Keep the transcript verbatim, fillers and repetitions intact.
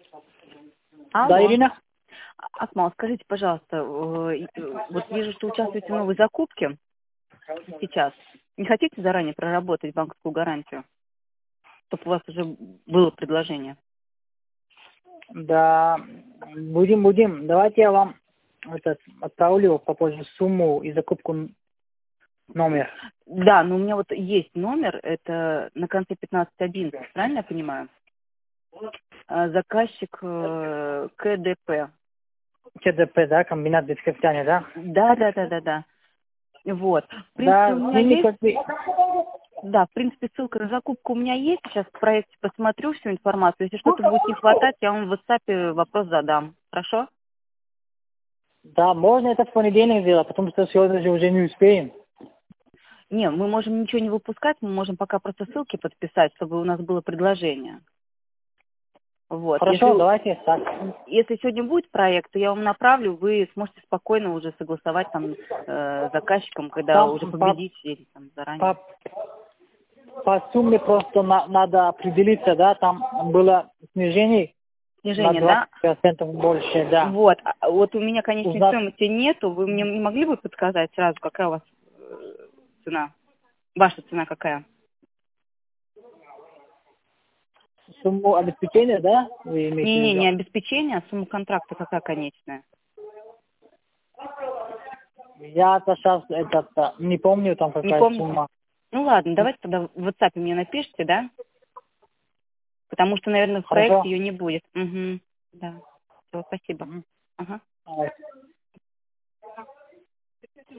Да, Алло. Ирина? Акмал, скажите, пожалуйста, э, э, вот вижу, что участвуете в новой закупке сейчас. Не хотите заранее проработать банковскую гарантию, чтобы у вас уже было предложение? Да, будем, будем. Давайте я вам этот, отправлю попозже сумму и закупку н- номер. Да, но у меня вот есть номер, это на конце пятнадцать одиннадцать, правильно я понимаю? А, Заказчик э, КДП. ЧДП, да, комбинат детской питания, да? Да, да, да, да, да. Вот. В принципе, Да, у с меня ними есть, как бы... да, в принципе, ссылка на закупку у меня есть. Сейчас в проекте посмотрю всю информацию. Если что-то будет не хватать, я вам в WhatsApp вопрос задам. Хорошо? Да, можно это в понедельник сделать, потому что сегодня же уже не успеем. Не, мы можем ничего не выпускать, мы можем пока просто ссылки подписать, чтобы у нас было предложение. Вот. Если, Хорошо, давайте так. если сегодня будет проект, то я вам направлю, вы сможете спокойно уже согласовать там э, с заказчиком, когда Там уже по, победите или там заранее. по, по сумме просто на- надо определиться, да, там было снижение на Снижение, да? двадцать процентов больше, да. Вот. А вот у меня конечной Узнать стоимости нету. Вы мне не могли бы подсказать сразу, какая у вас э, цена? Ваша цена какая? сумму обеспечения, да, вы имеете в Не-не, виду? не обеспечение, а сумма контракта какая конечная? Я-то сейчас этот, а, не помню там Не какая помните? сумма. Ну ладно, давайте тогда в WhatsApp мне напишите, да? Потому что, наверное, в Хорошо? проекте ее не будет. Угу. Да. Все, спасибо. Мгм. Ага. Давай.